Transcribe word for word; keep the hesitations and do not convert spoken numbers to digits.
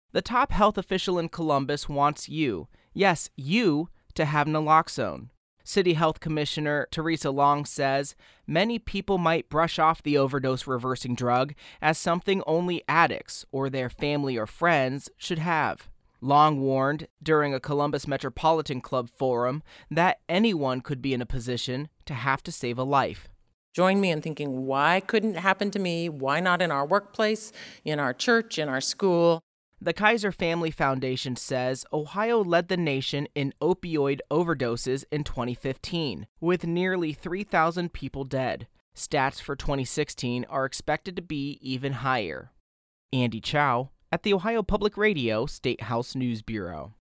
The top health official in Columbus wants you, yes, you, to have naloxone. City Health Commissioner Teresa Long says many people might brush off the overdose-reversing drug as something only addicts or their family or friends should have. Long warned during a Columbus Metropolitan Club forum that anyone could be in a position to have to save a life. Join me in thinking, why couldn't it happen to me? Why not in our workplace, in our church, in our school? The Kaiser Family Foundation says Ohio led the nation in opioid overdoses in twenty fifteen, with nearly three thousand people dead. Stats for twenty sixteen are expected to be even higher. Andy Chow at the Ohio Public Radio State House News Bureau.